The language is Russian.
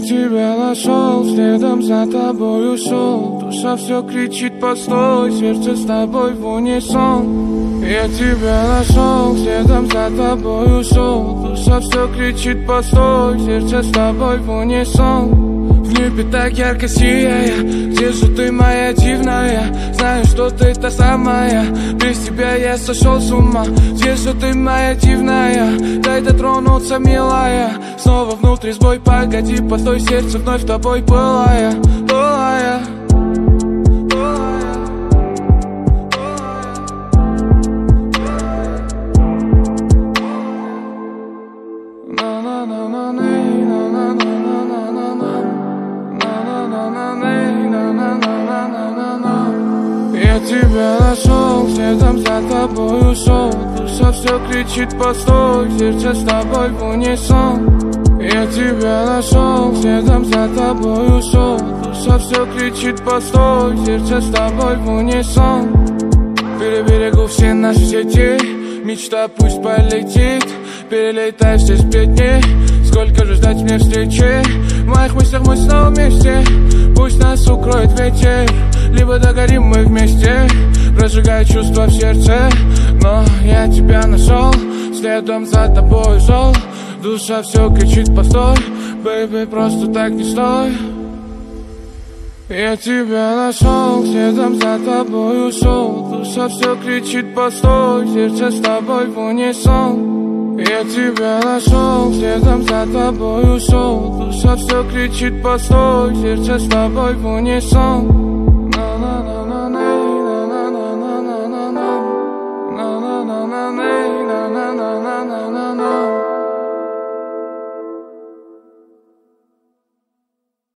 тебя нашел, следом за тобой ушел. Душа все кричит постой, сердце с тобой в унисон. Я тебя нашел, следом за тобой ушел. Душа все кричит постой, сердце с тобой в унисон. В небе так ярко сияя, где же ты, моя дивная? Знаю, что ты та самая, без тебя я сошел с ума. Где же ты, моя дивная? Дай дотронуться, милая. Снова внутри сбой, погоди, постой, сердце вновь тобой пылая, пылая. Я тебя нашел, следом за тобой ушел. Душа все кричит постой, сердце с тобой в унисон. Я тебя нашел, следом за тобой ушел. Душа все кричит постой, сердце с тобой в унисон. Переберегу все наши сети, мечта пусть полетит. Перелетай все сплетни, сколько же ждать мне встречи? В моих мыслях мы снова вместе, пусть нас укроет ветер. Либо догорим мы вместе, прожигая чувства в сердце. Но я тебя нашел, следом за тобой шел. Душа все кричит постой, бэйби, просто так не стой. Я тебя нашел, следом за тобой ушел. Душа все кричит постой, сердце с тобой в унисон. Я тебя нашел, следом за тобой ушел. Душа все кричит постой, сердце с тобой в унисон.